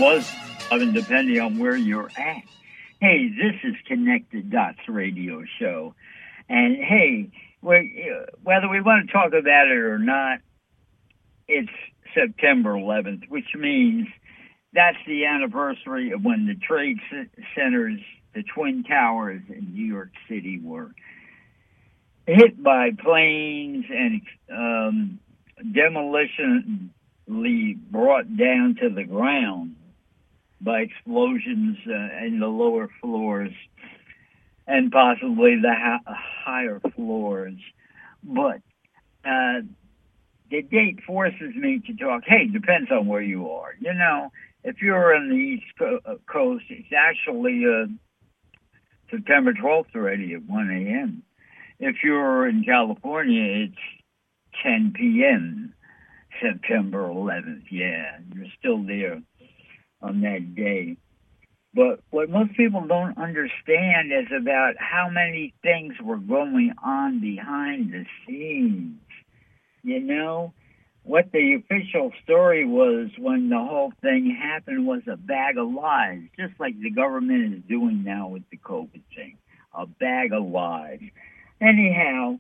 was, depending on where you're at. Hey, this is Connected Dots Radio Show. And hey, whether we want to talk about it or not, it's September 11th, which means that's the anniversary of when the trade centers, the Twin Towers in New York City, were hit by planes and demolitionally brought down to the ground by explosions in the lower floors and possibly the higher floors. But the date forces me to talk. Hey, depends on where you are. You know, if you're on the East Coast, it's actually September 12th already at 1 a.m. If you're in California, it's 10 p.m. September 11th. Yeah, you're still there on that day. But what most people don't understand is about how many things were going on behind the scenes. You know, what the official story was when the whole thing happened was a bag of lies, just like the government is doing now with the COVID thing, a bag of lies. Anyhow,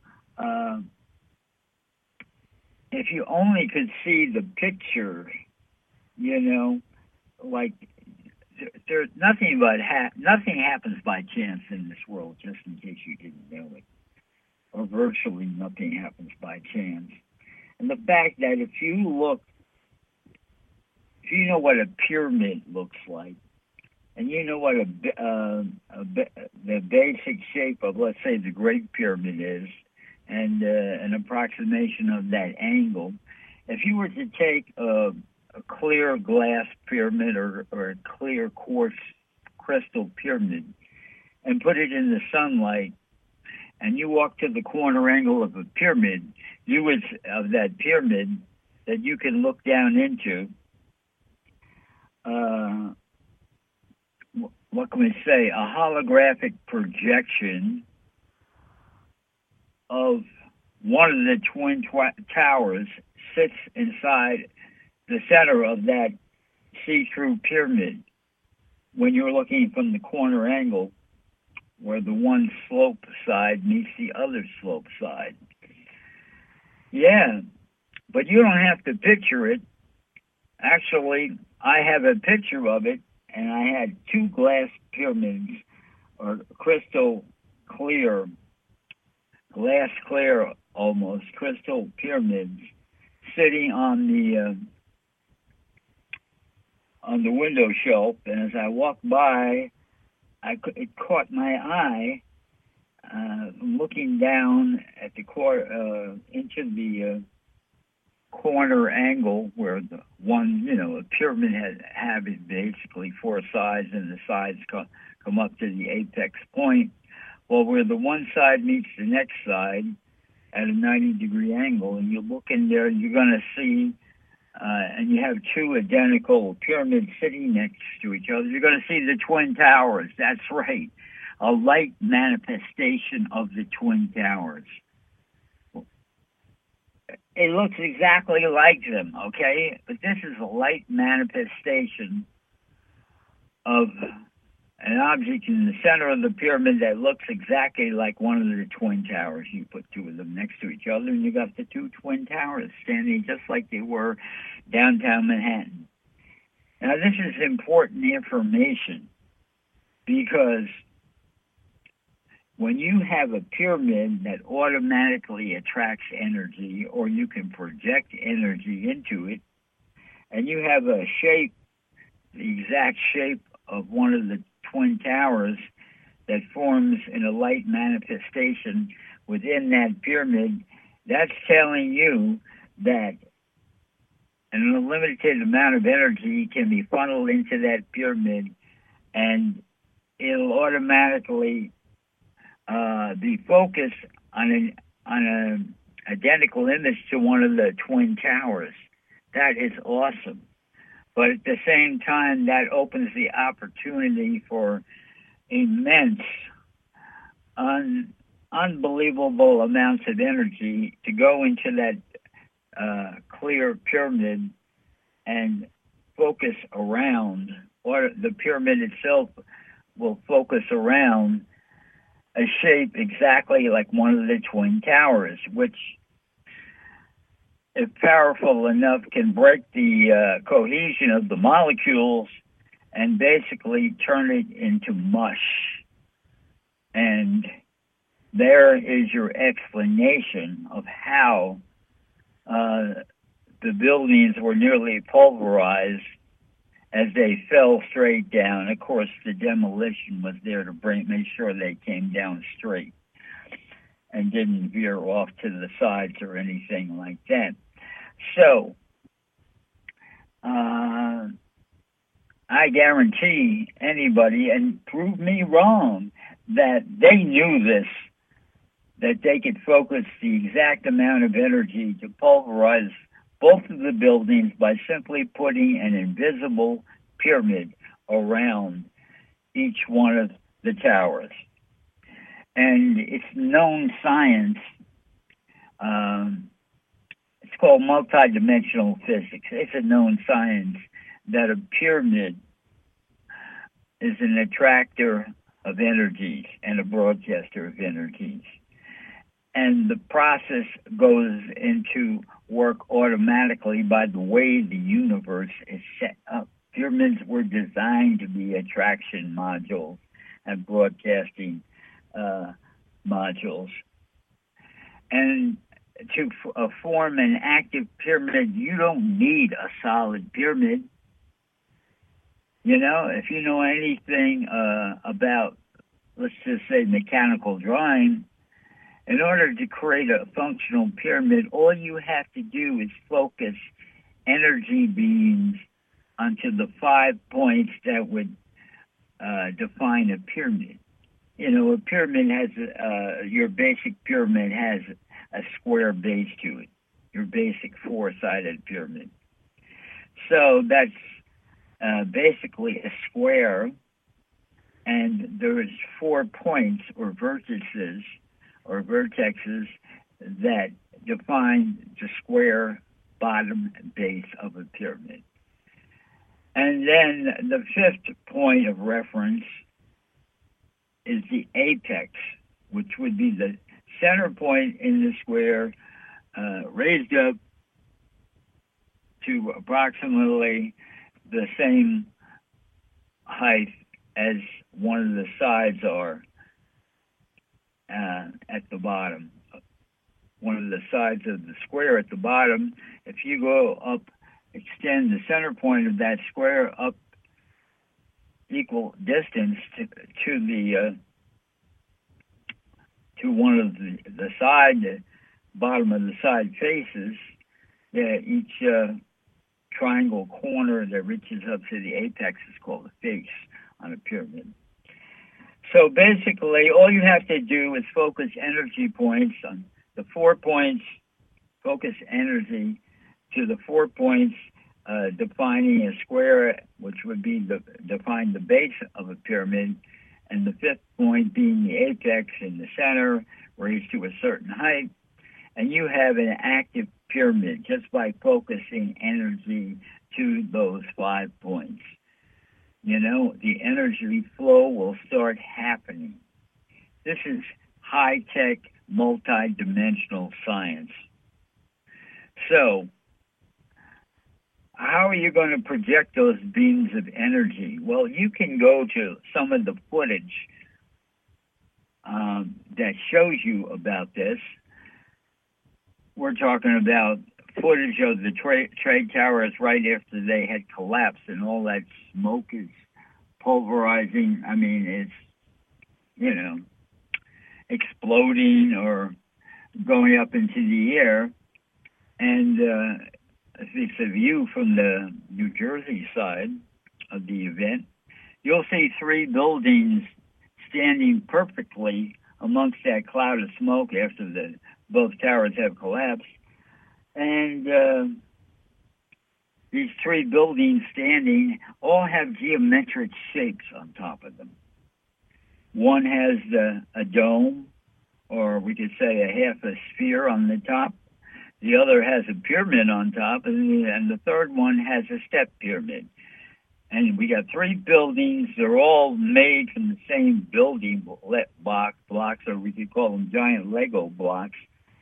if you only could see the picture, you know, like there's nothing happens by chance in this world, just in case you didn't know it, or virtually nothing happens by chance. And the fact that if you know what a pyramid looks like, and you know what the basic shape of, let's say, the Great Pyramid is, and an approximation of that angle, if you were to take a clear glass pyramid or a clear quartz crystal pyramid and put it in the sunlight, and you walk to the corner angle of a pyramid, of that pyramid that you can look down into, what can we say, a holographic projection of one of the Twin Towers sits inside the center of that see-through pyramid when you're looking from the corner angle where the one slope side meets the other slope side. Yeah, but you don't have to picture it. Actually, I have a picture of it, and I had two glass pyramids, or crystal clear, glass clear almost, crystal pyramids sitting on the window shelf. And as I walked by, it caught my eye looking down at the into the corner angle where the one, a pyramid have basically four sides, and the sides come up to the apex point. Well, where the one side meets the next side at a 90-degree angle, and you look in there, you're going to see, and you have two identical pyramids sitting next to each other, you're going to see the Twin Towers. That's right. A light manifestation of the Twin Towers. It looks exactly like them, okay? But this is a light manifestation of an object in the center of the pyramid that looks exactly like one of the Twin Towers. You put two of them next to each other, and you got the two Twin Towers standing just like they were downtown Manhattan. Now, this is important information because when you have a pyramid that automatically attracts energy, or you can project energy into it, and you have a shape, the exact shape of one of the Twin Towers that forms in a light manifestation within that pyramid, that's telling you that an unlimited amount of energy can be funneled into that pyramid, and it'll automatically be focused on an identical image to one of the Twin Towers. That is awesome. But at the same time, that opens the opportunity for immense, unbelievable amounts of energy to go into that clear pyramid and focus around, or the pyramid itself will focus around a shape exactly like one of the Twin Towers, which, if powerful enough, can break the cohesion of the molecules and basically turn it into mush. And there is your explanation of how the buildings were nearly pulverized as they fell straight down. Of course, the demolition was there to make sure they came down straight and didn't veer off to the sides or anything like that. So, I guarantee anybody, and prove me wrong, that they knew this, that they could focus the exact amount of energy to pulverize both of the buildings by simply putting an invisible pyramid around each one of the towers. And it's known science. It's called multidimensional physics. It's a known science that a pyramid is an attractor of energies and a broadcaster of energies. And the process goes into work automatically by the way the universe is set up. Pyramids were designed to be attraction modules and broadcasting modules. And to form an active pyramid, you don't need a solid pyramid. You know, if you know anything about, let's just say, mechanical drawing, in order to create a functional pyramid, all you have to do is focus energy beams onto the 5 points that would define a pyramid. You know, a pyramid has, your basic pyramid has a square base to it, your basic four-sided pyramid. So that's basically a square, and there's 4 points or vertices or vertexes that define the square bottom base of a pyramid. And then the 5th point of reference is the apex, which would be the center point in the square, raised up to approximately the same height as one of the sides are at the bottom. One of the sides of the square at the bottom, if you go up, extend the center point of that square up equal distance to one of the side, bottom of the side faces, each triangle corner that reaches up to the apex is called a face on a pyramid. So basically, all you have to do is focus energy points on the 4 points, focus energy to the 4 points defining a square, which would be define the base of a pyramid, and the 5th point being the apex in the center, raised to a certain height, and you have an active pyramid just by focusing energy to those 5 points. You know, the energy flow will start happening. This is high-tech, multi-dimensional science. So, how are you going to project those beams of energy? Well, you can go to some of the footage that shows you about this. We're talking about footage of the trade towers right after they had collapsed, and all that smoke is pulverizing. I mean, it's, you know, exploding or going up into the air. And it's a view from the New Jersey side of the event. You'll see 3 buildings standing perfectly amongst that cloud of smoke after both towers have collapsed. And these 3 buildings standing all have geometric shapes on top of them. One has a dome, or we could say a half a sphere on the top. The other has a pyramid on top, and the third one has a step pyramid. And we got three buildings. They're all made from the same building blocks, or we could call them giant Lego blocks.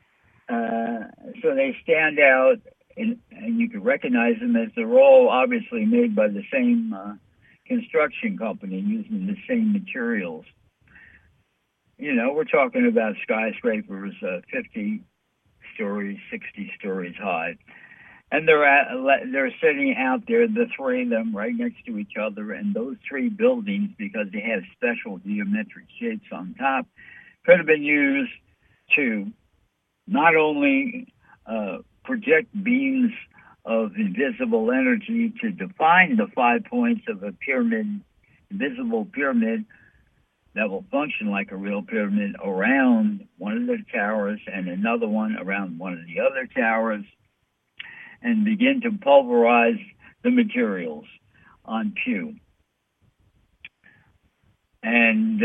So they stand out, and you can recognize them as they're all obviously made by the same construction company using the same materials. You know, we're talking about skyscrapers 50 stories, 60 stories high. And they're sitting out there, the three of them, right next to each other. And those three buildings, because they have special geometric shapes on top, could have been used to not only project beams of invisible energy to define the 5 points of a pyramid, invisible pyramid that will function like a real pyramid around one of the towers and another one around one of the other towers, and begin to pulverize the materials on Pew. And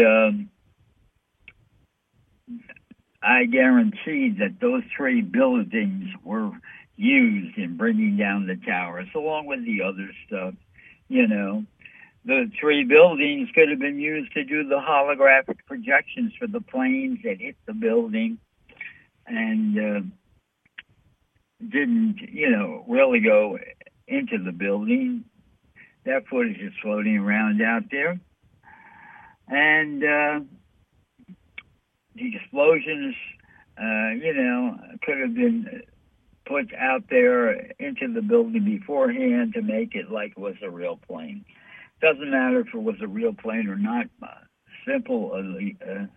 I guarantee that those three buildings were used in bringing down the towers, along with the other stuff. You know, the three buildings could have been used to do the holographic projections for the planes that hit the building and didn't, really go into the building. That footage is floating around out there. And the explosions, could have been put out there into the building beforehand to make it like it was a real plane. Doesn't matter if it was a real plane or not. An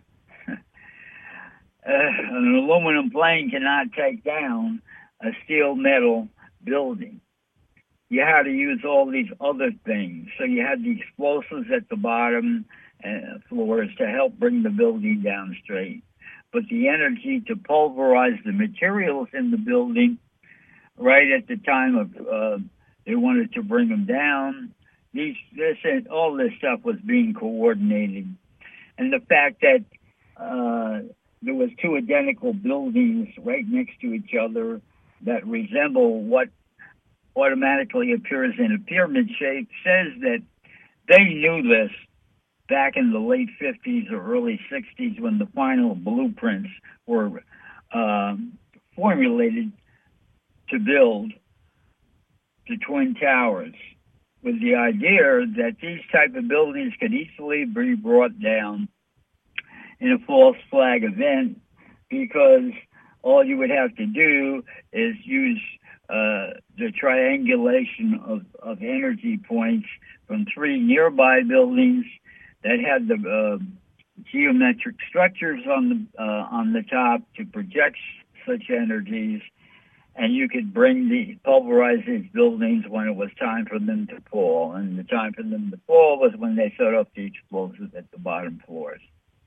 aluminum plane cannot take down a steel metal building. You had to use all these other things. So you had the explosives at the bottom floors to help bring the building down straight. But the energy to pulverize the materials in the building right at the time of they wanted to bring them down, all this stuff was being coordinated. And the fact that there was two identical buildings right next to each other that resemble what automatically appears in a pyramid shape says that they knew this back in the late 50s or early 60s when the final blueprints were formulated to build the Twin Towers, with the idea that these type of buildings could easily be brought down in a false flag event, because all you would have to do is use the triangulation of energy points from three nearby buildings that had the geometric structures on the top to project such energies, and you could pulverize these buildings when it was time for them to fall. And the time for them to fall was when they set up the explosives at the bottom floors.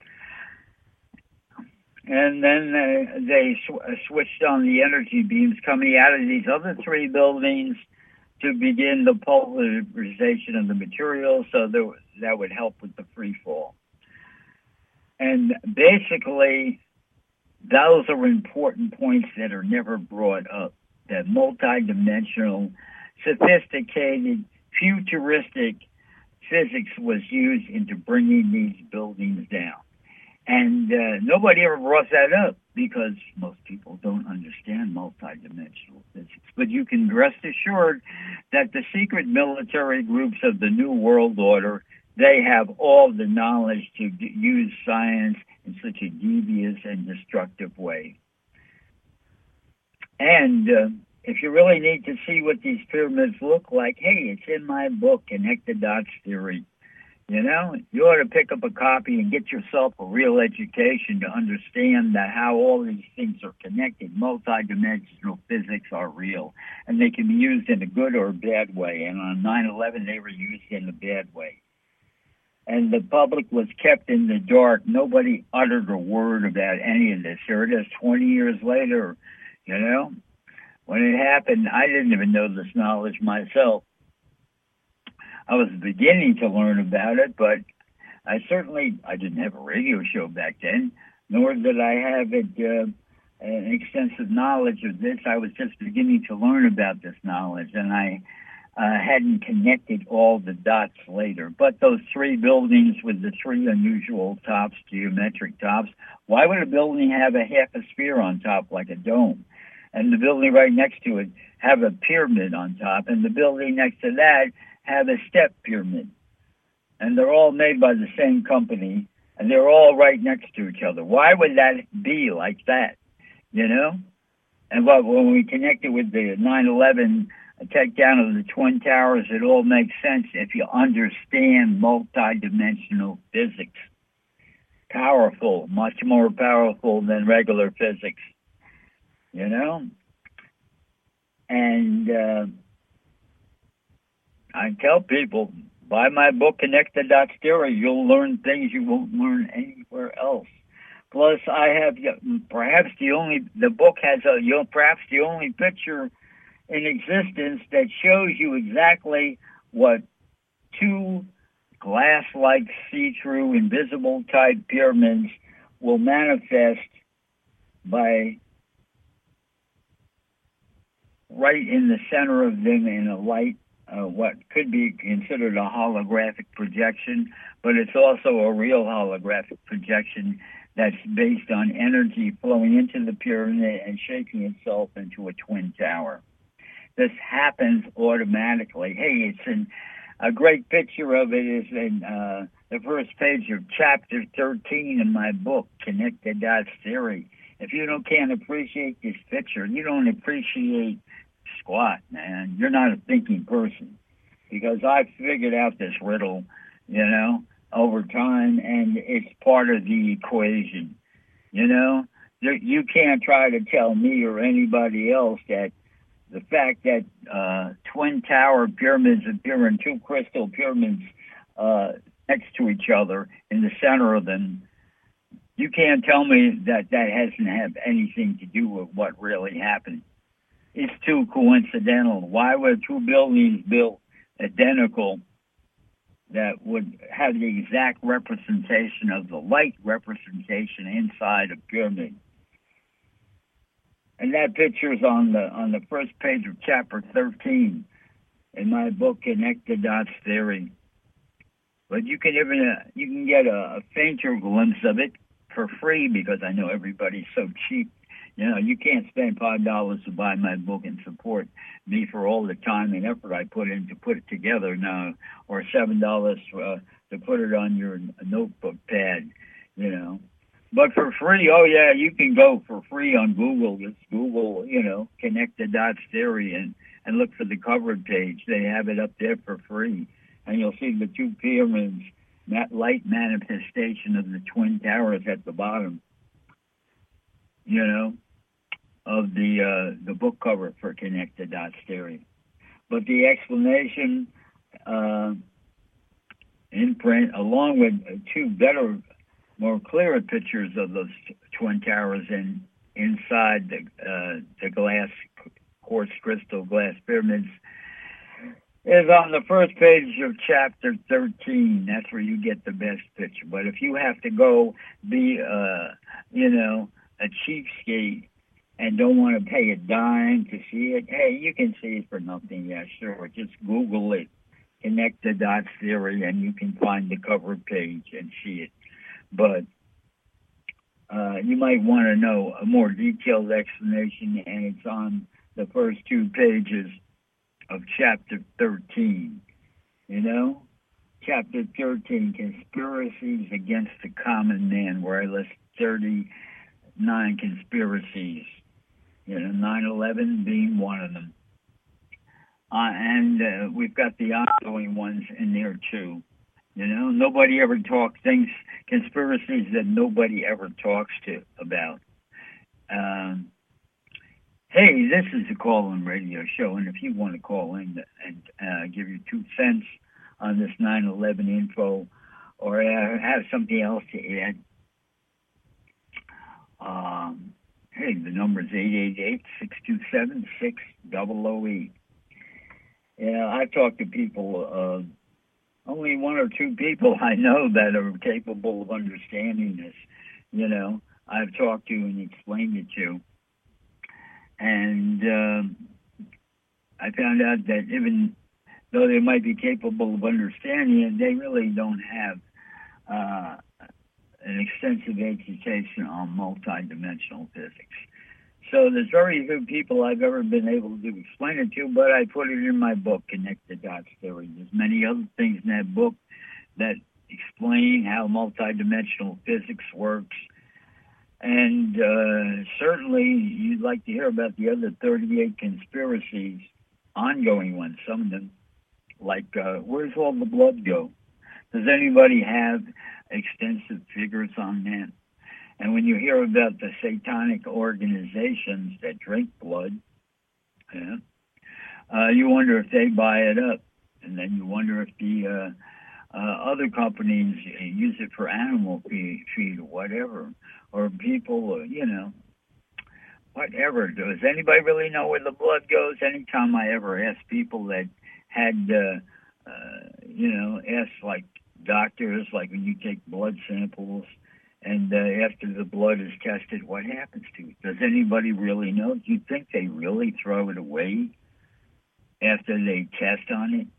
And then they switched on the energy beams coming out of these other three buildings to begin the pulverization of the material, so that would help with the free fall. And basically, those are important points that are never brought up. That multidimensional, sophisticated, futuristic physics was used into bringing these buildings down. And nobody ever brought that up because most people don't understand multidimensional physics. But you can rest assured that the secret military groups of the New World Order, they have all the knowledge to use science in such a devious and destructive way. And if you really need to see what these pyramids look like, hey, it's in my book, Connect the Dots Theory. You ought to pick up a copy and get yourself a real education to understand that how all these things are connected. Multidimensional physics are real, and they can be used in a good or a bad way. And on 9/11, they were used in a bad way. And the public was kept in the dark. Nobody uttered a word about any of this. Here it is 20 years later, When it happened, I didn't even know this knowledge myself. I was beginning to learn about it, but I didn't have a radio show back then, nor did I have it extensive knowledge of this. I was just beginning to learn about this knowledge, and I hadn't connected all the dots later. But those three buildings with the three unusual tops, geometric tops, why would a building have a half a sphere on top like a dome? And the building right next to it have a pyramid on top, and the building next to that have a step pyramid. And they're all made by the same company, and they're all right next to each other. Why would that be like that? You know? And when we connect it with the 9/11 takedown of the Twin Towers, it all makes sense if you understand multidimensional physics. Powerful, much more powerful than regular physics. You know? And I tell people, buy my book, Connect the Dots Theory. You'll learn things you won't learn anywhere else. Plus, I have perhaps the book has perhaps the only picture in existence that shows you exactly what two glass-like, see-through, invisible type pyramids will manifest by right in the center of them in a light, what could be considered a holographic projection, but it's also a real holographic projection that's based on energy flowing into the pyramid and shaping itself into a twin tower. This happens automatically. Hey, a great picture of it is in the first page of chapter 13 in my book, Connect the Dots Theory. If you can't appreciate this picture, you don't appreciate squat, man. You're not a thinking person. Because I've figured out this riddle, over time, and it's part of the equation. You can't try to tell me or anybody else that the fact that twin tower pyramids appear in two crystal pyramids next to each other in the center of them, you can't tell me that hasn't have anything to do with what really happened. It's too coincidental. Why were two buildings built identical that would have the exact representation of the light representation inside a pyramid? And that picture is on the first page of chapter 13 in my book, Connect the Dots Theory. But you can get a fainter glimpse of it for free, because I know everybody's so cheap. You can't spend $5 to buy my book and support me for all the time and effort I put in to put it together now, or $7 to put it on your notebook pad, But for free, you can go for free on Google. Just Google, Connect the Dots Theory and look for the cover page. They have it up there for free. And you'll see the two pyramids, that light manifestation of the Twin Towers at the bottom, of the book cover for Connect the Dots Theory. But the explanation in print, along with two better, more clearer pictures of those twin towers inside the glass, quartz crystal glass pyramids, is on the first page of chapter 13. That's where you get the best picture. But if you have to go be, a cheapskate and don't want to pay a dime to see it, hey, you can see it for nothing. Yeah, sure. Just Google it, Connect the Dots Theory, and you can find the cover page and see it. But you might want to know a more detailed explanation, and it's on the first two pages of chapter 13. Chapter 13, Conspiracies Against the Common Man, where I list 39 conspiracies, 9/11 being one of them. And we've got the ongoing ones in there too. Nobody ever talks conspiracies that nobody ever talks about. Hey, this is a call-in radio show, and if you want to call in and give your 2 cents on this 9/11 info, or have something else to add, hey, the number is 888-627-6008. I've talked to people, only one or two people I know that are capable of understanding this. I've talked to and explained it to. And I found out that even though they might be capable of understanding it, they really don't have an extensive education on multidimensional physics. So there's very few people I've ever been able to explain it to, but I put it in my book, Connect the Dots Theory. There's many other things in that book that explain how multidimensional physics works. And certainly you'd like to hear about the other 38 conspiracies, ongoing ones, some of them, like where's all the blood go? Does anybody have extensive figures on that? And when you hear about the satanic organizations that drink blood, you wonder if they buy it up. And then you wonder if the other companies use it for animal feed or whatever. Or people, whatever. Does anybody really know where the blood goes? Anytime I ever ask people that had, asked like doctors, like when you take blood samples, and after the blood is tested, what happens to it? Does anybody really know? Do you think they really throw it away after they test on it?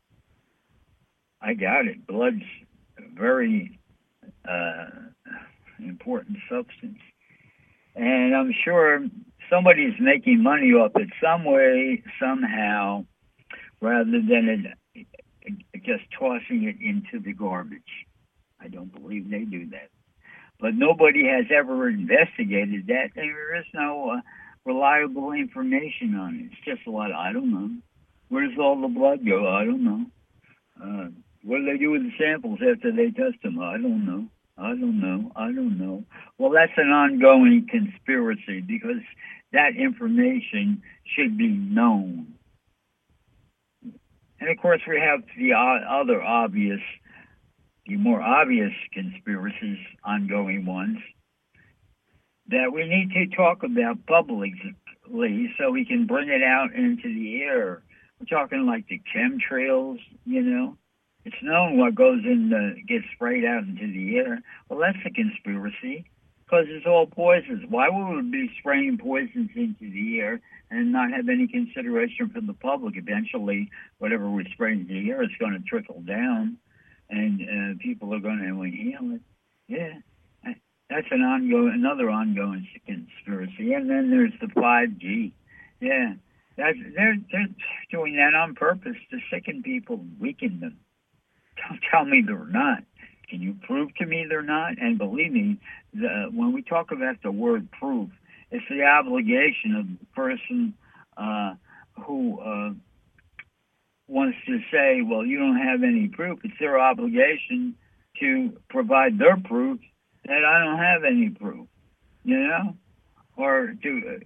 I doubt it. Blood's a very important substance. And I'm sure somebody's making money off it some way, somehow, rather than just tossing it into the garbage. I don't believe they do that. But nobody has ever investigated that. There is no reliable information on it. It's just a lot of, I don't know. Where does all the blood go? I don't know. What do they do with the samples after they test them? I don't know. I don't know. Well, that's an ongoing conspiracy because that information should be known. And, of course, we have the other obvious, the more obvious conspiracies, ongoing ones, that we need to talk about publicly so we can bring it out into the air. We're talking like the chemtrails, It's known what goes in, gets sprayed out into the air. Well, that's a conspiracy because it's all poisons. Why would we be spraying poisons into the air and not have any consideration for the public? Eventually, whatever we spray into the air is going to trickle down, and people are going to inhale it. Yeah, that's another ongoing conspiracy. And then there's the 5G. Yeah, they're doing that on purpose to sicken people, weaken them. Don't tell me they're not. Can you prove to me they're not? And believe me, when we talk about the word proof, it's the obligation of the person who wants to say, well, you don't have any proof. It's their obligation to provide their proof that I don't have any proof, or to,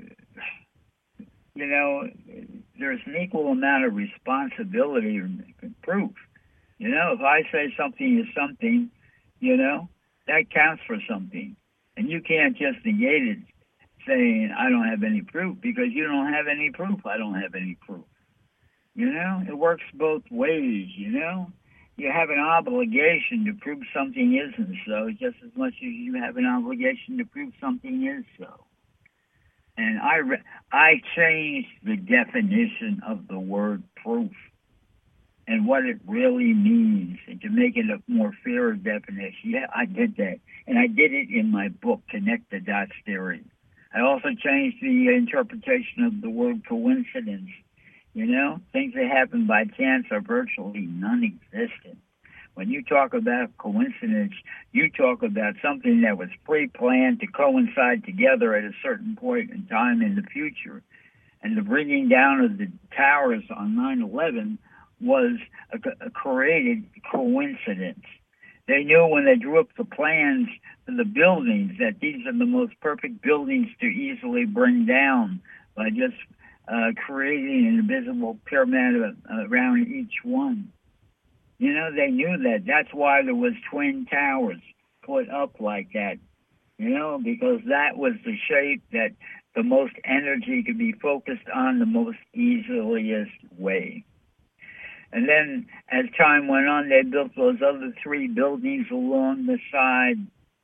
there's an equal amount of responsibility and proof. If I say something is something, that counts for something. And you can't just negate it saying, I don't have any proof, because you don't have any proof. I don't have any proof. It works both ways, You have an obligation to prove something isn't so, just as much as you have an obligation to prove something is so. And I changed the definition of the word proof and what it really means, and to make it a more fairer definition. Yeah, I did that. And I did it in my book, Connect the Dots Theory. I also changed the interpretation of the word coincidence. Things that happen by chance are virtually non-existent. When you talk about coincidence, you talk about something that was pre-planned to coincide together at a certain point in time in the future. And the bringing down of the towers on 9/11 was a created coincidence. They knew when they drew up the plans for the buildings that these are the most perfect buildings to easily bring down by just creating an invisible pyramid around each one. They knew that. That's why there was twin towers put up like that, because that was the shape that the most energy could be focused on the most easiest way. And then as time went on, they built those other 3 buildings along the side,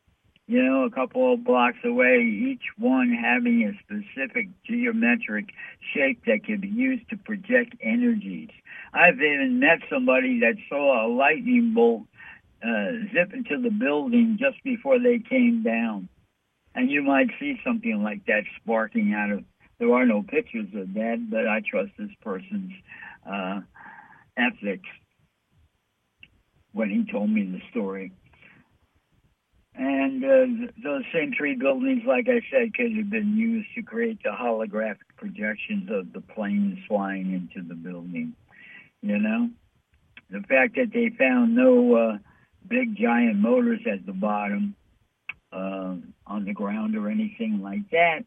a couple of blocks away, each one having a specific geometric shape that could be used to project energies. I've even met somebody that saw a lightning bolt zip into the building just before they came down. And you might see something like that sparking out of, there are no pictures of that, but I trust this person's ethics when he told me the story. And those same three buildings, like I said, could have been used to create the holographic projections of the planes flying into the building. The fact that they found no big giant motors at the bottom on the ground or anything like that,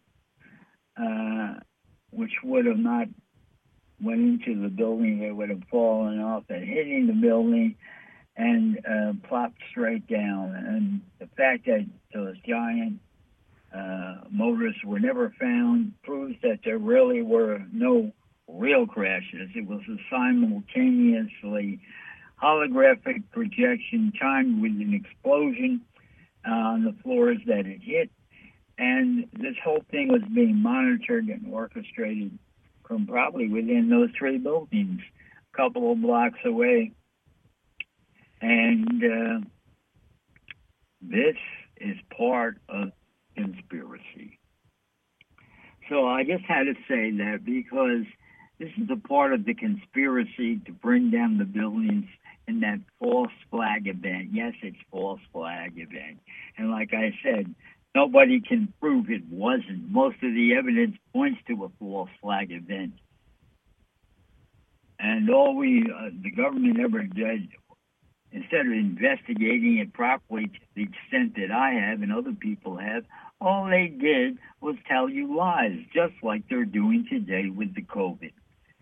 which would have not went into the building, they would have fallen off and hitting the building and plopped straight down. And the fact that those giant motors were never found proves that there really were no real crashes. It was a simultaneously holographic projection timed with an explosion on the floors that it hit. And this whole thing was being monitored and orchestrated from probably within those three buildings, a couple of blocks away. And this is part of conspiracy. So I just had to say that because this is a part of the conspiracy to bring down the buildings in that false flag event. Yes, it's false flag event. And like I said, nobody can prove it wasn't. Most of the evidence points to a false flag event. And all the government ever did, instead of investigating it properly to the extent that I have and other people have, all they did was tell you lies, just like they're doing today with the COVID,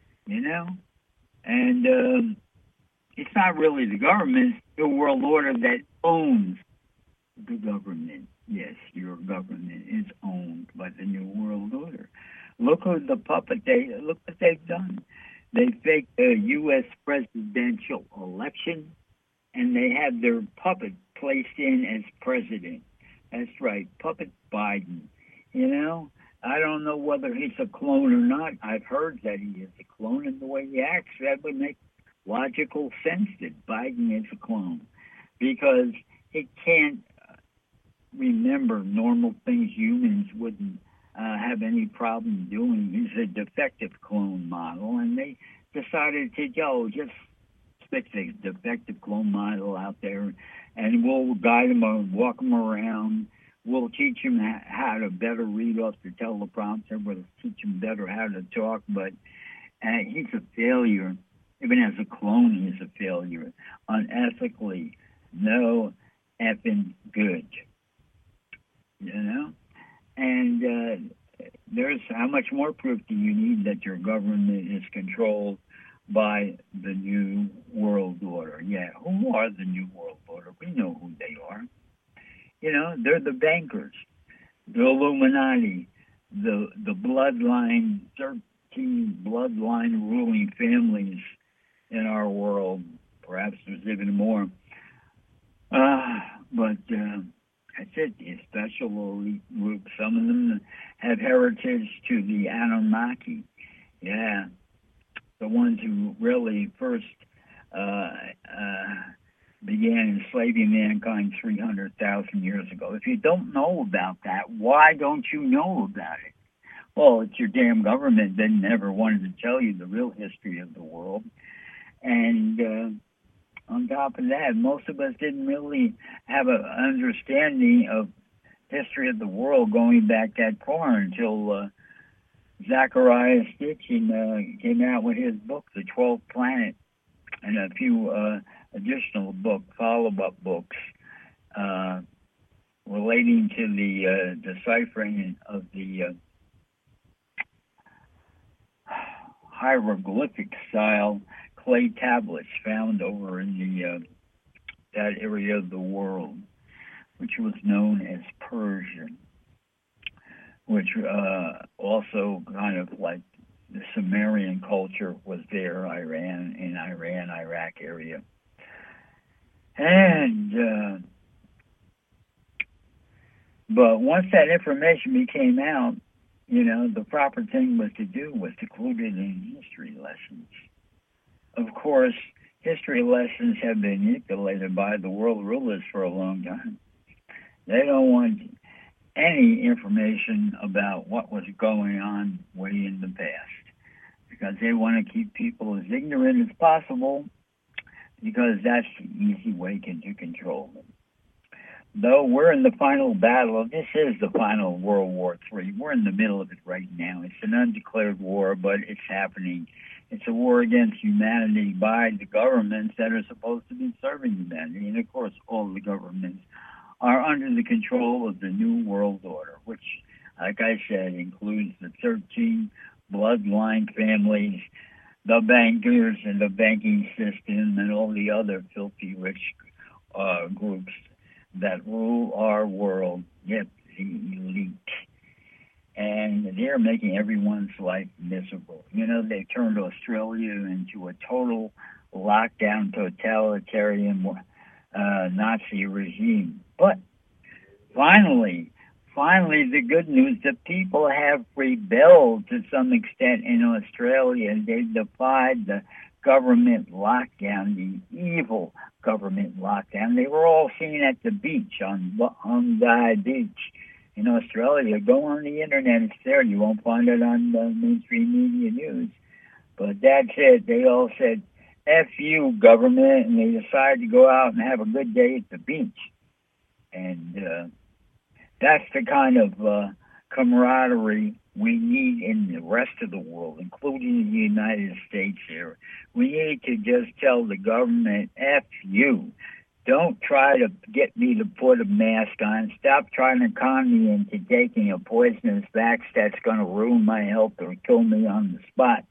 And it's not really the government, it's the world order that owns the government. Yes, your government is owned by the New World Order. Look what they've done. They faked the U.S. presidential election, and they had their puppet placed in as president. That's right, puppet Biden. I don't know whether he's a clone or not. I've heard that he is a clone, and the way he acts, that would make logical sense that Biden is a clone, because he can't remember normal things humans wouldn't have any problem doing. He's a defective clone model, and they decided to just stick the defective clone model out there, and we'll guide him or walk him around. We'll teach him how to better read off the teleprompter. We'll teach him better how to talk, but he's a failure. Even as a clone, he's a failure. Unethically, no effing good. And there's how much more proof do you need that your government is controlled by the New World Order? Yeah, who are the New World Order? We know who they are. They're the bankers, the Illuminati, the bloodline, 13 bloodline ruling families in our world. Perhaps there's even more. But that's it, the special elite group. Some of them have heritage to the Anunnaki. Yeah, the ones who really first began enslaving mankind 300,000 years ago. If you don't know about that, why don't you know about it? Well, it's your damn government that never wanted to tell you the real history of the world. And on top of that, most of us didn't really have an understanding of history of the world going back that far until Zachariah Stitchin came out with his book, The 12th Planet, and a few additional follow-up books relating to the deciphering of the hieroglyphic-style clay tablets found over in the that area of the world, which was known as Persian, which also kind of like the Sumerian culture was there, Iraq area. And But once that information became out, the proper thing was to do was to include it in history lessons. Of course, history lessons have been manipulated by the world rulers for a long time. They don't want any information about what was going on way in the past because they want to keep people as ignorant as possible because that's the easy way to control them. Though we're in the final battle, this is the final World War III. We're in the middle of it right now. It's an undeclared war, but it's happening. It's a war against humanity by the governments that are supposed to be serving humanity. And of course, all the governments are under the control of the New World Order, which, like I said, includes the 13 bloodline families, the bankers and the banking system, and all the other filthy rich groups that rule our world. Yep, the elite. And they're making everyone's life miserable. They turned Australia into a total lockdown, totalitarian Nazi regime. But finally, the good news, the people have rebelled to some extent in Australia. They defied the government lockdown, the evil government lockdown. They were all seen at the beach, on Bondi Beach in Australia. Go on the internet, it's there. You won't find it on the mainstream media news. But that's it. They all said, F you, government, and they decided to go out and have a good day at the beach. And that's the kind of camaraderie we need in the rest of the world, including the United States here. We need to just tell the government, F you. Don't try to get me to put a mask on. Stop trying to con me into taking a poisonous vax that's going to ruin my health or kill me on the spot.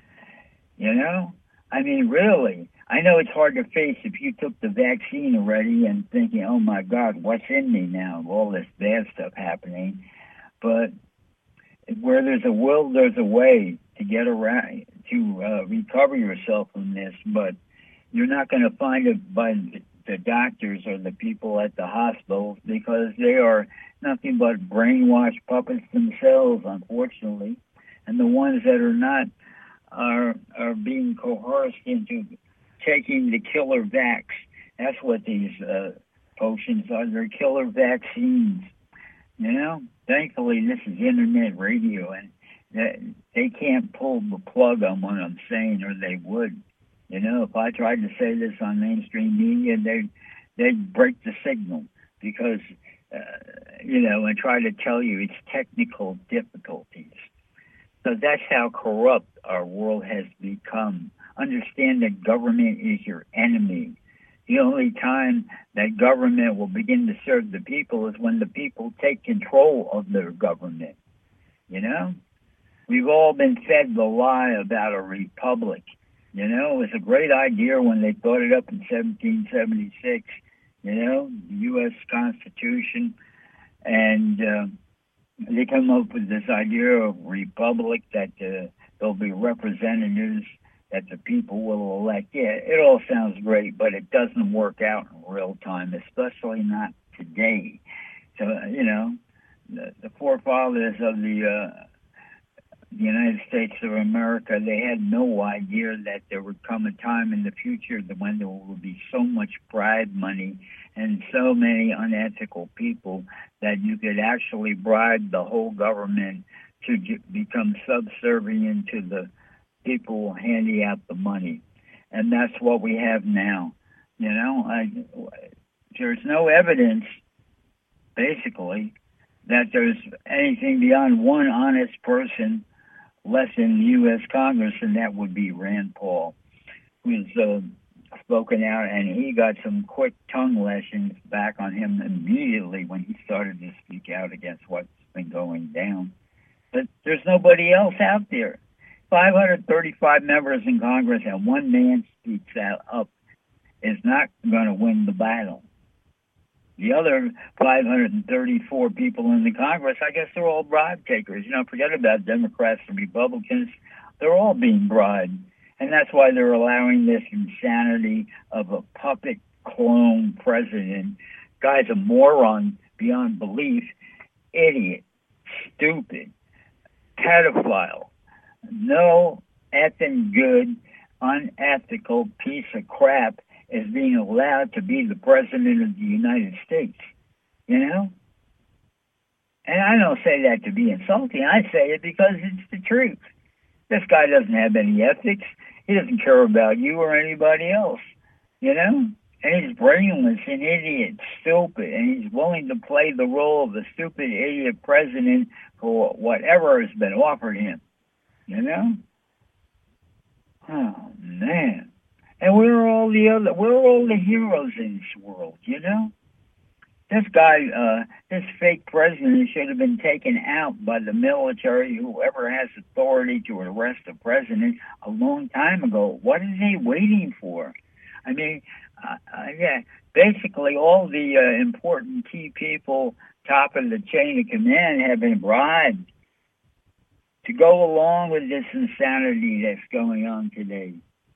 I mean, really. I know it's hard to face if you took the vaccine already and thinking, oh my God, what's in me now? All this bad stuff happening. But where there's a will, there's a way to get around, to recover yourself from this. But you're not going to find it by the doctors or the people at the hospitals because they are nothing but brainwashed puppets themselves, unfortunately. And the ones that are not are being coerced into taking the killer vax. That's what these potions are. They're killer vaccines. Thankfully, this is internet radio, and they can't pull the plug on what I'm saying, or they would. If I tried to say this on mainstream media, they'd break the signal because, and try to tell you it's technical difficulties. So that's how corrupt our world has become. Understand that government is your enemy. The only time that government will begin to serve the people is when the people take control of their government. We've all been fed the lie about a republic. It was a great idea when they thought it up in 1776, the U.S. Constitution, and they come up with this idea of republic that there'll be representatives that the people will elect. Yeah, it all sounds great, but it doesn't work out in real time, especially not today. So, the forefathers of the United States of America, they had no idea that there would come a time in the future when there would be so much bribe money and so many unethical people that you could actually bribe the whole government to become subservient to the people handing out the money. And that's what we have now. There's no evidence, basically, that there's anything beyond one honest person left in the U.S. Congress, and that would be Rand Paul, who's spoken out, and he got some quick tongue lashings back on him immediately when he started to speak out against what's been going down. But there's nobody else out there. 535 members in Congress and one man speaks out up is not going to win the battle. The other 534 people in the Congress, I guess they're all bribe takers. Forget about Democrats and Republicans. They're all being bribed. And that's why they're allowing this insanity of a puppet clone president. Guy's a moron beyond belief. idiot, stupid, pedophile, no effing good, unethical piece of crap is being allowed to be the president of the United States. You know? And I don't say that to be insulting. I say it because it's the truth. This guy doesn't have any ethics. He doesn't care about you or anybody else. You know? And he's brainless and idiot, stupid, and he's willing to play the role of a stupid idiot president for whatever has been offered him. You know? Oh, man. And we're all the heroes in this world, you know? This guy, this fake president should have been taken out by the military, whoever has authority to arrest the president, a long time ago. What are they waiting for? I mean, yeah, basically all the important key people, top of the chain of command, have been bribed to go along with this insanity that's going on today.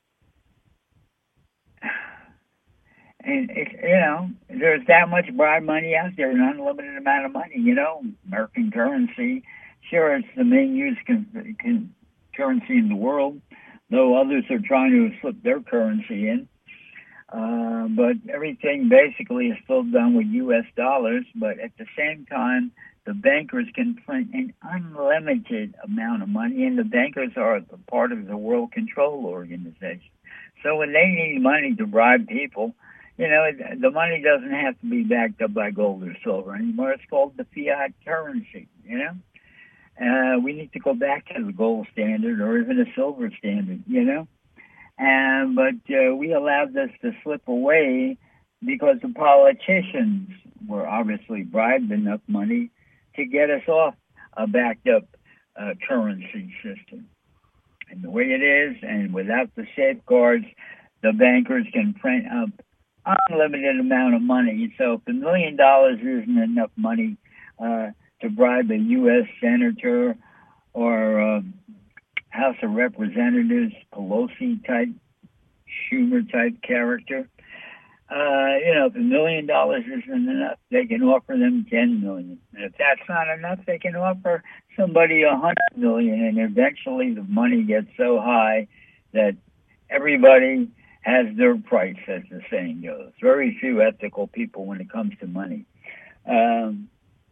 And it's, you know, there's that much bribe money out there, an unlimited amount of money. You know, American currency, sure, it's the main used currency in the world, though others are trying to slip their currency in. But everything basically is still done with U.S. dollars. But at the same time, the bankers can print an unlimited amount of money, and the bankers are part of the World Control Organization. So when they need money to bribe people, you know, the money doesn't have to be backed up by gold or silver anymore. It's called the fiat currency, you know. We need to go back to the gold standard or even a silver standard, you know. But we allowed this to slip away because the politicians were obviously bribed enough money to get us off a backed up currency system. And the way it is, and without the safeguards, the bankers can print up unlimited amount of money. So if $1 million isn't enough money to bribe a U.S. senator or House of Representatives, Pelosi type, Schumer type character, you know, if $1 million isn't enough, they can offer them $10 million. And if that's not enough, they can offer somebody $100 million. And eventually, the money gets so high that everybody has their price, as the saying goes. Very few ethical people when it comes to money. And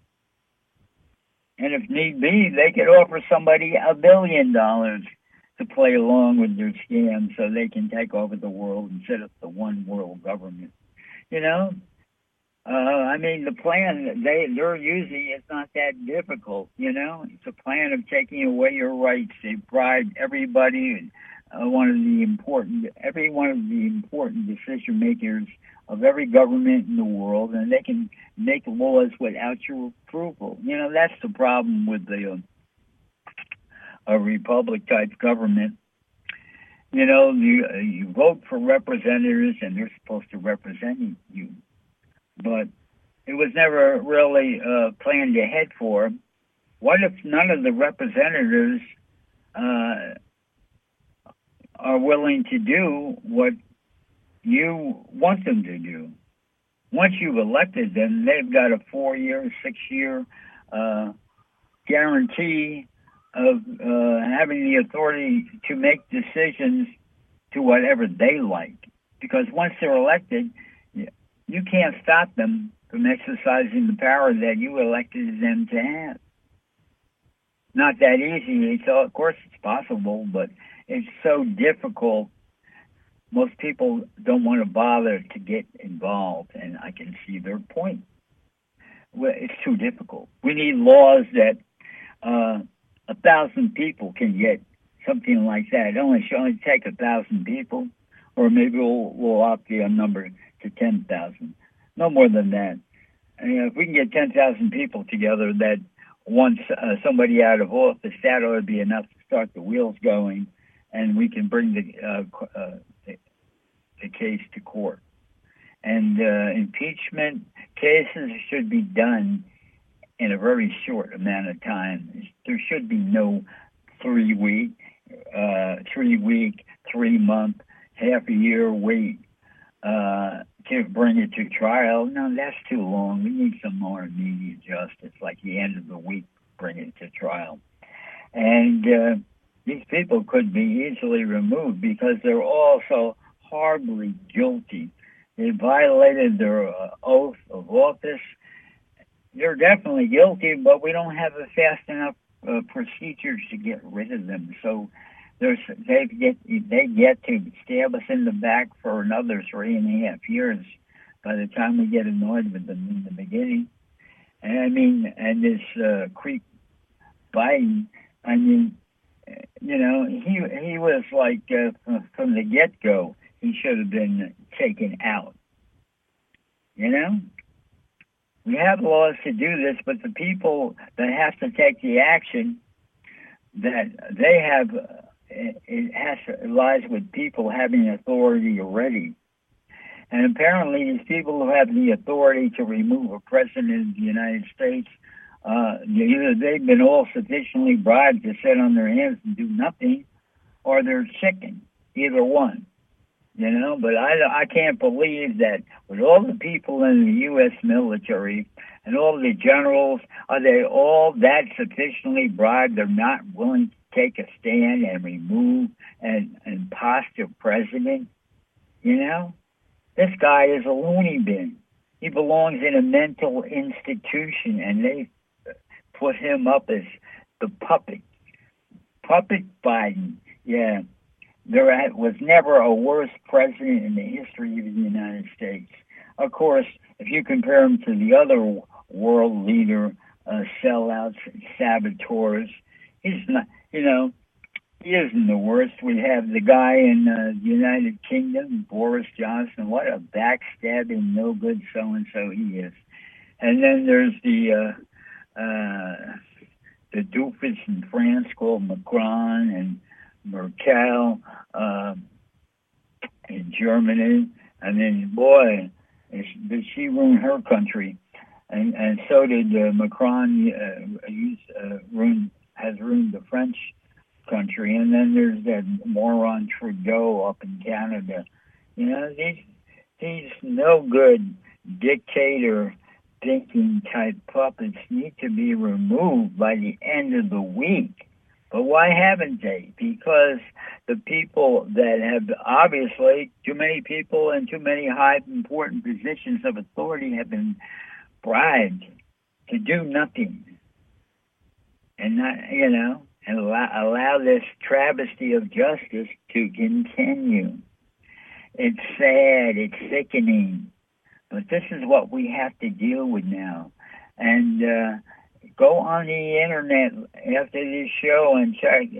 if need be, they could offer somebody $1 billion to play along with their scam so they can take over the world and set up the one world government. You know? I mean, the plan they're using is not that difficult, you know? It's a plan of taking away your rights. They bribed everybody, every one of the important decision makers of every government in the world, and they can make laws without your approval. You know, that's the problem with a republic-type government. You know, you vote for representatives, and they're supposed to represent you. But it was never really planned ahead for. What if none of the representatives are willing to do what you want them to do? Once you've elected them, they've got a 4-year, 6-year guarantee of having the authority to make decisions to whatever they like. Because once they're elected, you can't stop them from exercising the power that you elected them to have. Not that easy. So of course it's possible, but it's so difficult. Most people don't want to bother to get involved, and I can see their point. Well, it's too difficult. We need laws that 1,000 people can get something like that. It should only take 1,000 people, or maybe we'll up the number to 10,000. No more than that. And if we can get 10,000 people together that wants somebody out of office, that ought to be enough to start the wheels going, and we can bring the case to court. And impeachment cases should be done in a very short amount of time. There should be no 3 week, 3 month, half a year wait to bring it to trial. No, that's too long. We need some more immediate justice, like the end of the week, bring it to trial. And these people could be easily removed because they're all so horribly guilty. They violated their oath of office. They're definitely guilty, but we don't have a fast enough procedures to get rid of them. So they get to stab us in the back for another 3.5 years by the time we get annoyed with them in the beginning. And I mean, and this creep Biden, I mean, you know, he was like from the get-go, he should have been taken out. You know, we have laws to do this, but the people that have to take the action that they have, it lies with people having authority already. And apparently, these people who have the authority to remove a president of the United States, either they've been all sufficiently bribed to sit on their hands and do nothing, or they're chicken. Either one, you know. But I can't believe that with all the people in the U.S. military and all the generals, are they all that sufficiently bribed? They're not willing to take a stand and remove an imposter president, you know. This guy is a loony bin. He belongs in a mental institution, and they put him up as the puppet. Puppet Biden. Yeah. There was never a worse president in the history of the United States. Of course, if you compare him to the other world leader, sellouts, saboteurs, he's not, you know, he isn't the worst. We have the guy in the United Kingdom, Boris Johnson. What a backstabbing, no good so-and-so he is. And then there's the doofus in France called Macron and Merkel in Germany. And then, boy, did she ruin her country. And so did Macron has ruined the French country. And then there's that moron Trudeau up in Canada. You know, these no good dictator thinking type puppets need to be removed by the end of the week. But why haven't they? Because the people that have, obviously, too many people in too many high important positions of authority have been bribed to do nothing. And not, you know, and allow this travesty of justice to continue. It's sad, it's sickening, but this is what we have to deal with now. And go on the internet after this show and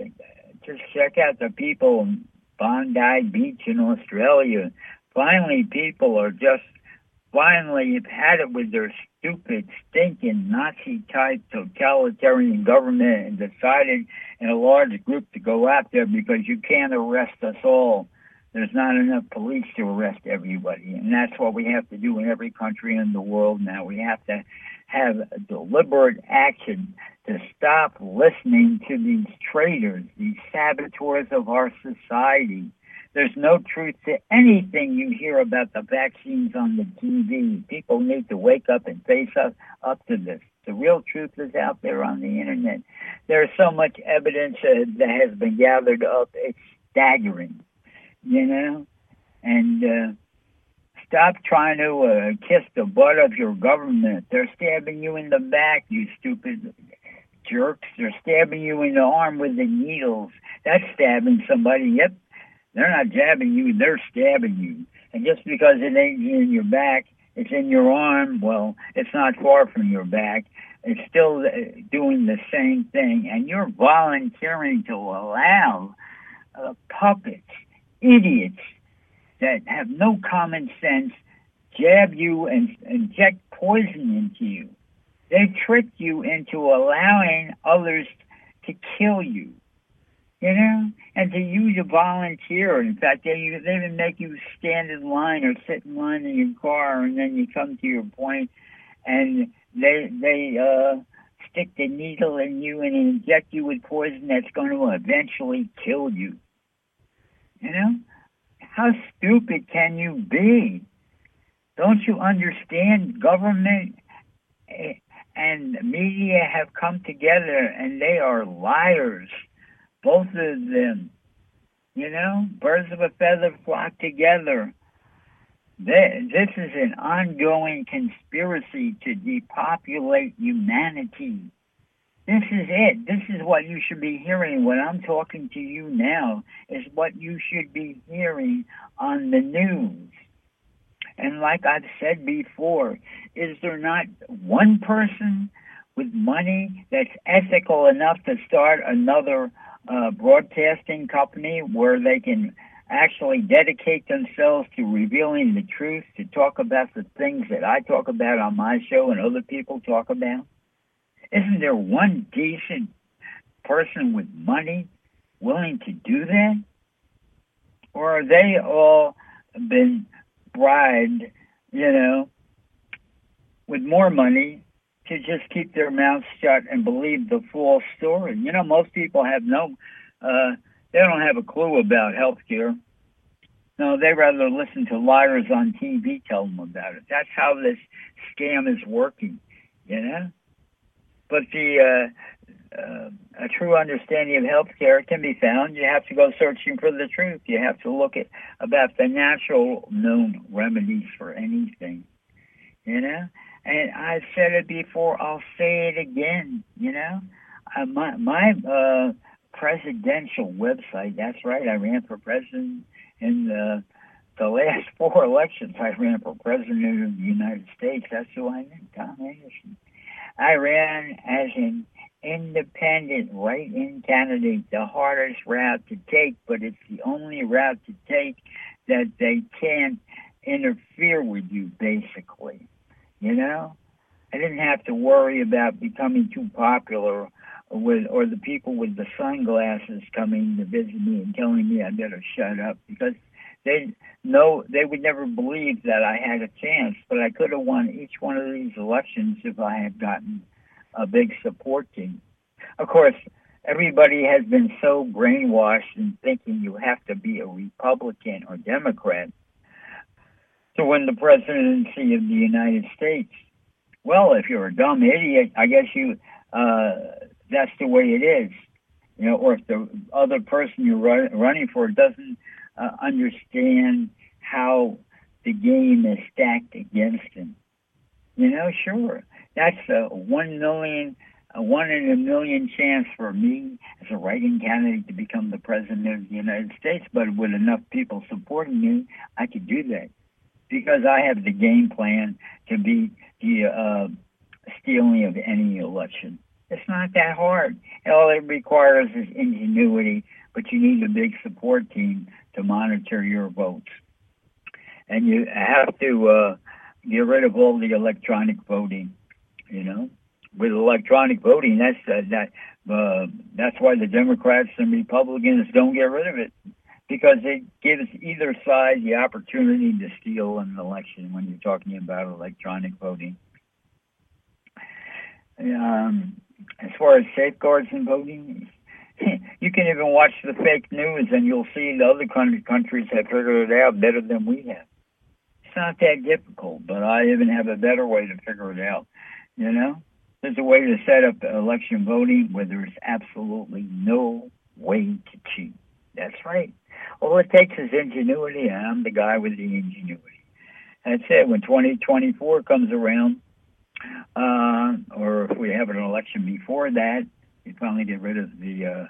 check out the people in Bondi Beach in Australia. Finally, people are just finally have had it with their stupid, stinking Nazi-type totalitarian government and decided in a large group to go out there because you can't arrest us all. There's not enough police to arrest everybody. And that's what we have to do in every country in the world now. We have to have a deliberate action to stop listening to these traitors, these saboteurs of our society. There's no truth to anything you hear about the vaccines on the TV. People need to wake up and face up to this. The real truth is out there on the internet. There's so much evidence that has been gathered up. It's staggering, you know? And stop trying to kiss the butt of your government. They're stabbing you in the back, you stupid jerks. They're stabbing you in the arm with the needles. That's stabbing somebody. Yep. They're not jabbing you, they're stabbing you. And just because it ain't in your back, it's in your arm, well, it's not far from your back. It's still doing the same thing. And you're volunteering to allow puppets, idiots that have no common sense, jab you and inject poison into you. They tricked you into allowing others to kill you. You know, and to you to volunteer. In fact, they even make you stand in line or sit in line in your car, and then you come to your point, and they stick the needle in you and inject you with poison that's going to eventually kill you. You know, How stupid can you be? Don't you understand? Government and media have come together and they are liars. Both of them. You know, birds of a feather flock together. This is an ongoing conspiracy to depopulate humanity. This is it. This is what you should be hearing. When I'm talking to you now is what you should be hearing on the news. And like I've said before, is there not one person with money that's ethical enough to start another broadcasting company where they can actually dedicate themselves to revealing the truth, to talk about the things that I talk about on my show and other people talk about? Isn't there one decent person with money willing to do that? Or are they all been bribed, you know, with more money to just keep their mouths shut and believe the false story? You know, most people have they don't have a clue about healthcare. No, they rather listen to liars on TV tell them about it. That's how this scam is working, you know? But a true understanding of healthcare can be found. You have to go searching for the truth. You have to look at about the natural known remedies for anything, you know? And I've said it before. I'll say it again, you know? My presidential website, that's right, I ran for president in the last 4 elections. I ran for president of the United States. That's who I am, Tom Anderson. I ran as an independent write-in candidate, the hardest route to take, but it's the only route to take that they can't interfere with you, basically. You know? I didn't have to worry about becoming too popular or the people with the sunglasses coming to visit me and telling me I better shut up, because they would never believe that I had a chance, but I could have won each one of these elections if I had gotten a big support team. Of course, everybody has been so brainwashed in thinking you have to be a Republican or Democrat to win the presidency of the United States. Well, if you're a dumb idiot, I guess that's the way it is. You know, or if the other person you're running for doesn't understand how the game is stacked against him. You know, sure, that's a 1 in a million chance for me as a write-in candidate to become the president of the United States. But with enough people supporting me, I could do that because I have the game plan to beat the stealing of any election. It's not that hard. All it requires is ingenuity, but you need a big support team to monitor your votes. And you have to get rid of all the electronic voting, you know. With electronic voting, that's why the Democrats and Republicans don't get rid of it, because it gives either side the opportunity to steal an election when you're talking about electronic voting. As far as safeguards in voting, you can even watch the fake news and you'll see the other countries have figured it out better than we have. It's not that difficult, but I even have a better way to figure it out, you know? There's a way to set up election voting where there's absolutely no way to cheat. That's right. All it takes is ingenuity, and I'm the guy with the ingenuity. That's it. When 2024 comes around, or if we have an election before that, we finally get rid of the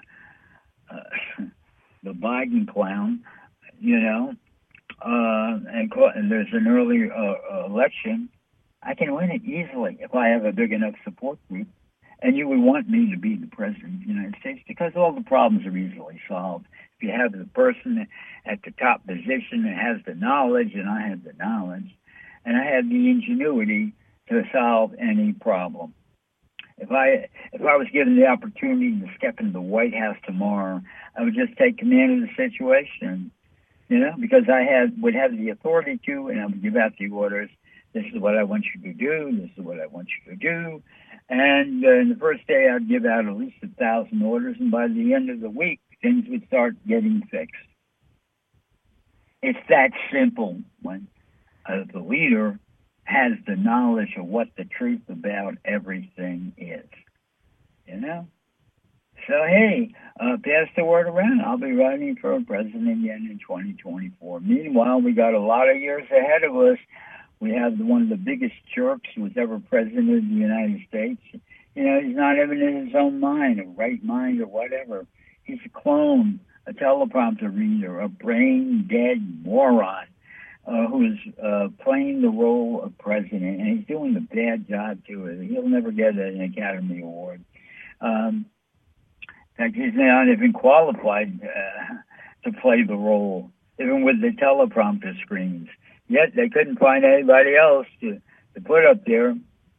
Biden clown, you know, and there's an early election, I can win it easily if I have a big enough support group. And you would want me to be the president of the United States because all the problems are easily solved. If you have the person at the top position that has the knowledge, and I have the knowledge, and I have the ingenuity to solve any problem. If I was given the opportunity to step into the White House tomorrow, I would just take command of the situation, you know, because I would have the authority to, and I would give out the orders. This is what I want you to do. This is what I want you to do. And in the first day, I'd give out at least 1,000 orders, and by the end of the week, things would start getting fixed. It's that simple when the leader has the knowledge of what the truth about everything is. You know? So, hey, pass the word around. I'll be running for president again in 2024. Meanwhile, we got a lot of years ahead of us. We have one of the biggest jerks who was ever president of the United States. You know, he's not even in his own mind, or right mind, or whatever. He's a clone, a teleprompter reader, a brain-dead moron who's playing the role of president, and he's doing a bad job to it. He'll never get an Academy Award. In fact, he's not even qualified to play the role, even with the teleprompter screens. Yet they couldn't find anybody else to put up there.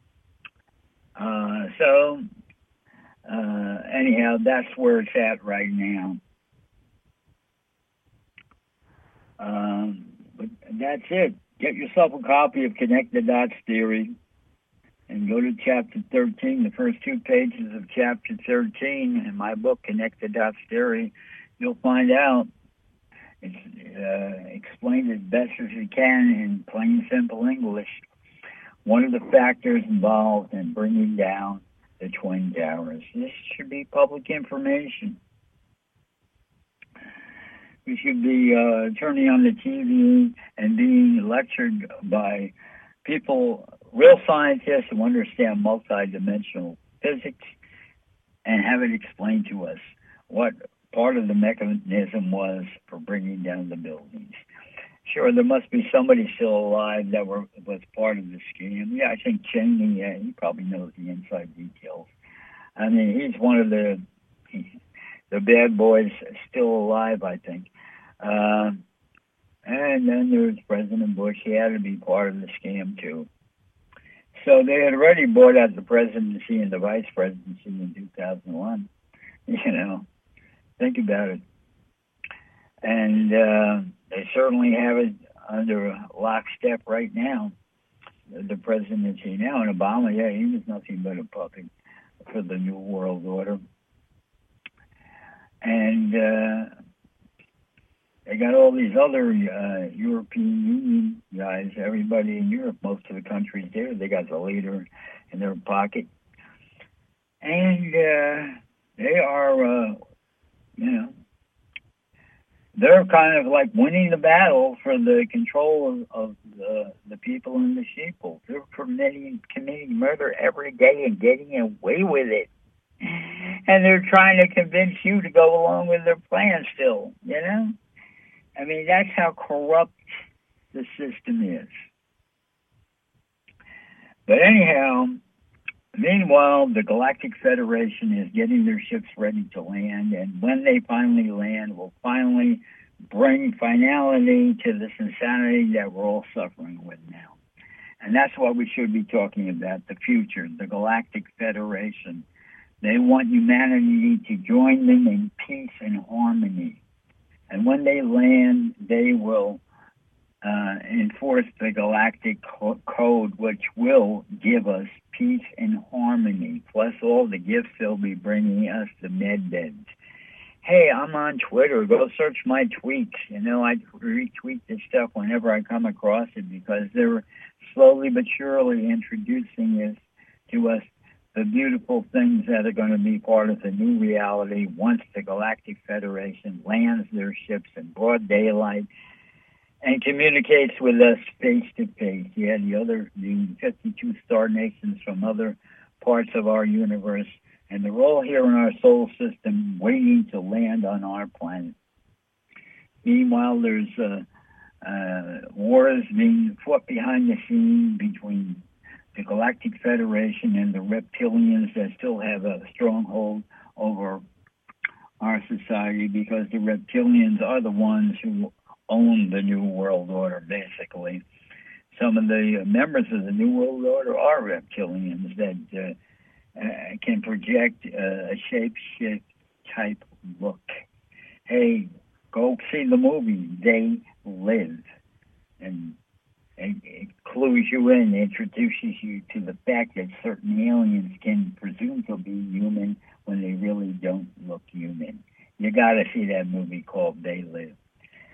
Anyhow, that's where it's at right now. But that's it. Get yourself a copy of Connect the Dots Theory and go to chapter 13, the first 2 pages of chapter 13 in my book, Connect the Dots Theory. You'll find out. It's explained as best as you can in plain, simple English. One of the factors involved in bringing down the Twin Towers. This should be public information. We should be turning on the TV and being lectured by people, real scientists who understand multidimensional physics, and have it explained to us what part of the mechanism was for bringing down the buildings. Sure, there must be somebody still alive that was part of the scheme. Yeah, I think Cheney, he probably knows the inside details. I mean, he's one of the bad boys still alive, I think. And then there's President Bush. He had to be part of the scam, too. So they had already bought out the presidency and the vice presidency in 2001. You know, think about it. And they certainly have it under lockstep right now, the presidency now. And Obama, yeah, he was nothing but a puppet for the New World Order. And they got all these other European Union guys, everybody in Europe, most of the countries there, they got the leader in their pocket. And they are, they're kind of like winning the battle for the control of the people in the sheeple. They're committing murder every day and getting away with it. And they're trying to convince you to go along with their plan still, you know? I mean, that's how corrupt the system is. But anyhow, meanwhile, the Galactic Federation is getting their ships ready to land, and when they finally land, will finally bring finality to this insanity that we're all suffering with now. And that's what we should be talking about, the future, the Galactic Federation. They want humanity to join them in peace and harmony. And when they land, they will enforce the Galactic Code, which will give us peace and harmony, plus all the gifts they'll be bringing us, the med beds. Hey, I'm on Twitter. Go search my tweets. You know, I retweet this stuff whenever I come across it because they're slowly but surely introducing this to us, the beautiful things that are going to be part of the new reality once the Galactic Federation lands their ships in broad daylight and communicates with us face to face. Yeah, the 52 star nations from other parts of our universe, and they're all here in our solar system waiting to land on our planet. Meanwhile, there's wars being fought behind the scenes between the Galactic Federation and the reptilians that still have a stronghold over our society, because the reptilians are the ones who own the New World Order, basically. Some of the members of the New World Order are reptilians that can project a shape-shift type look. Hey, go see the movie They Live, and it clues you in, introduces you to the fact that certain aliens can presume to be human when they really don't look human. You got to see that movie called They Live.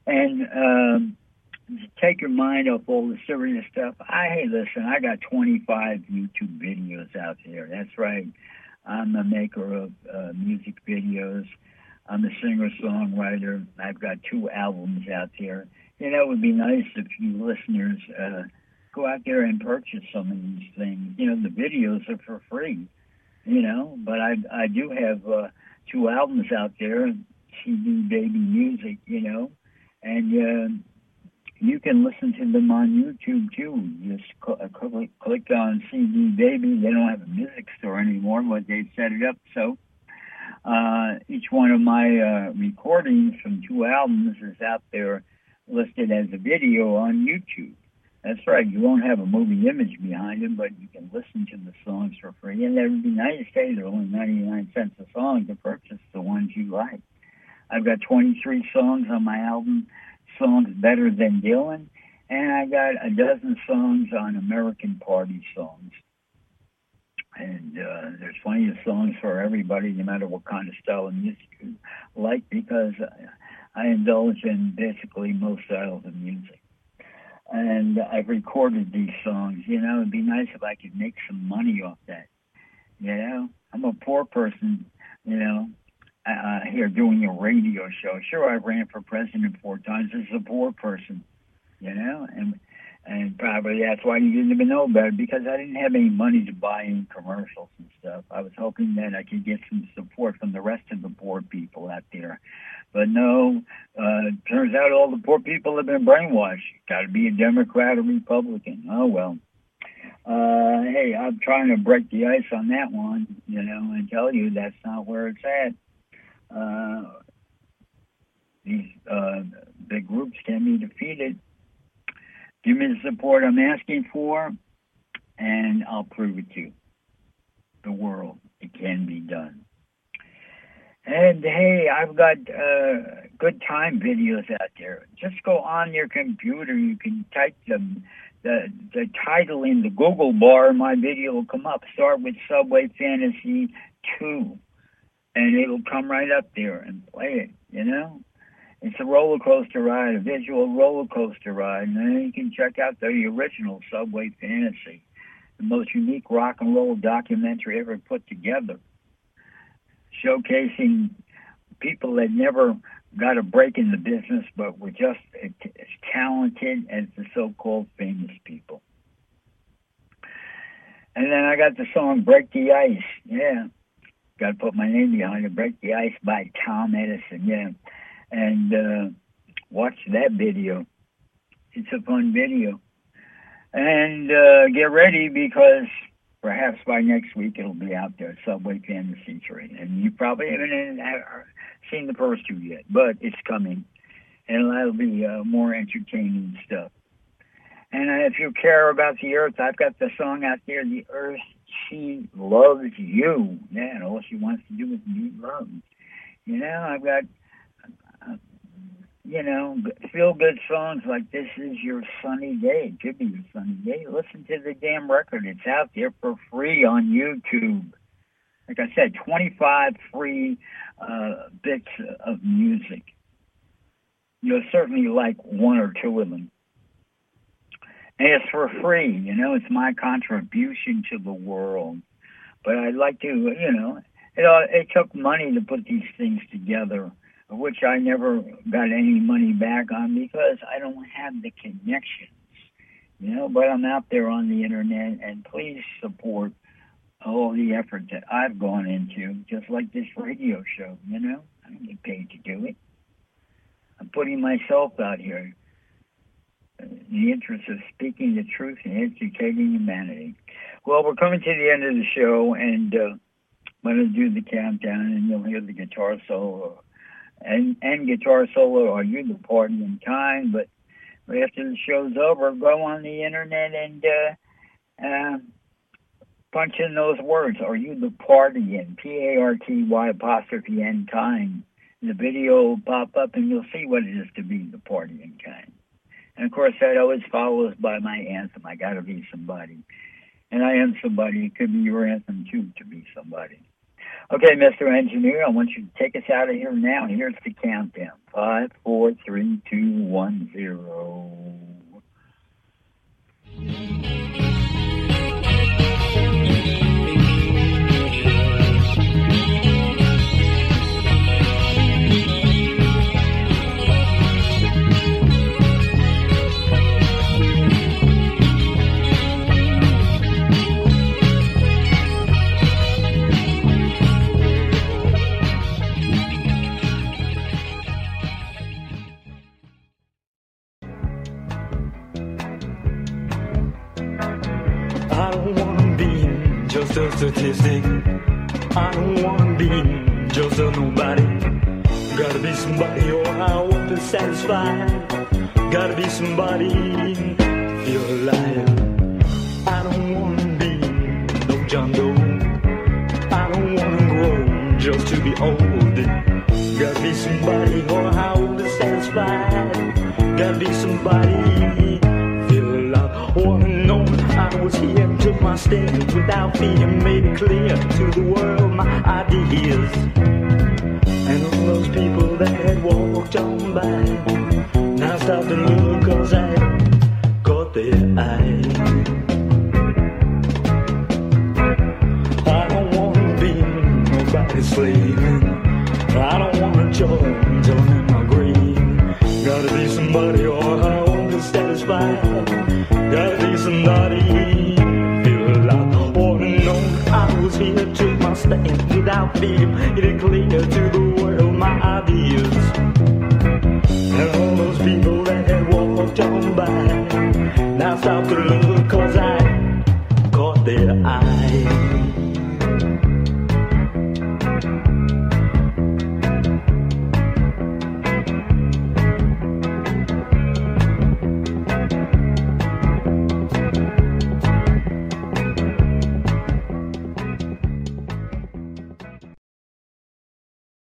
and take your mind off all the serious stuff. Hey, listen, I got 25 YouTube videos out there. That's right. I'm a maker of music videos. I'm a singer-songwriter. I've got 2 albums out there. You know, it would be nice if you listeners go out there and purchase some of these things. You know, the videos are for free, you know, but I do have 2 albums out there, CD Baby Music, you know, and you can listen to them on YouTube too. Just click on CD Baby. They don't have a music store anymore, but they've set it up so each one of my recordings from 2 albums is out there listed as a video on YouTube. That's right. You won't have a movie image behind them, but you can listen to the songs for free. And that would be nice. Hey, they're only 99 cents a song to purchase the ones you like. I've got 23 songs on my album, Songs Better Than Dylan, and I got a dozen songs on American Party songs. And there's plenty of songs for everybody, no matter what kind of style of music you like, because I indulge in basically most styles of music. And I've recorded these songs. You know, it'd be nice if I could make some money off that. You know, I'm a poor person, you know, here doing a radio show. Sure, I ran for president 4 times as a poor person, you know, and probably that's why you didn't even know about it, because I didn't have any money to buy any commercials and stuff. I was hoping that I could get some support from the rest of the poor people out there. But no, turns out all the poor people have been brainwashed. Got to be a Democrat or Republican. Oh, well. Hey, I'm trying to break the ice on that one, you know, and tell you that's not where it's at. These big groups can be defeated. Give me the support I'm asking for, and I'll prove it to the world. It can be done. And hey, I've got good time videos out there. Just go on your computer. You can type the title in the Google bar, and my video will come up. Start with Subway Fantasy 2, and it'll come right up there and play it, you know? It's a roller coaster ride, a visual roller coaster ride, and then you can check out the original Subway Fantasy, the most unique rock and roll documentary ever put together, showcasing people that never got a break in the business but were just as talented as the so-called famous people. And then I got the song Break the Ice. Yeah, got to put my name behind it. Break the Ice by Tom Edison. Yeah. And watch that video. It's a fun video. And get ready, because perhaps by next week it'll be out there, Subway Fantasy 3. And you probably haven't seen the first 2 yet, but it's coming. And that'll be more entertaining stuff. And if you care about the earth, I've got the song out there, The Earth, She Loves You. Yeah, and all she wants to do is be loved. You know, I've got you know, feel-good songs like This Is Your Sunny Day. It could be your sunny day. Listen to the damn record. It's out there for free on YouTube. Like I said, 25 free bits of music. You'll certainly like 1 or 2 of them. And it's for free. You know, it's my contribution to the world. But I'd like to, you know, it took money to put these things together, which I never got any money back on because I don't have the connections, you know, but I'm out there on the internet, and please support all the effort that I've gone into, just like this radio show, you know. I don't get paid to do it. I'm putting myself out here in the interest of speaking the truth and educating humanity. Well, we're coming to the end of the show, and I'm going to do the countdown, and you'll hear the guitar solo. And guitar solo, Are You the Partying Kind? But after the show's over, go on the internet and punch in those words. Are you the partying? PARTY' kind. The video will pop up, and you'll see what it is to be the partying kind. And of course, that always follows by my anthem. I got to be somebody, and I am somebody. It could be your anthem too, to be somebody. Okay, Mr. Engineer, I want you to take us out of here now. Here's the countdown. 5, 4, 3, 2, 1, 0. I don't wanna be just a statistic. I don't wanna be just a nobody. Gotta be somebody or I won't be satisfied. Gotta be somebody to feel alive. I don't wanna be no John Doe. I don't wanna grow just to be old. Gotta be somebody or I won't be satisfied. Gotta be somebody feel alive. Wanna know I was here, took my stand without fear, made it clear to the world my ideas. And all those people that had walked on by now stop to look, cause I caught their eye. I don't wanna be nobody's slave. I don't wanna join in my grave. Gotta be somebody or I won't be satisfied. Gotta be somebody feel alive. Wanna know I was here, took my stand without fear, made it clear to the world my ideas. And all those people that had walked on by now stop to look,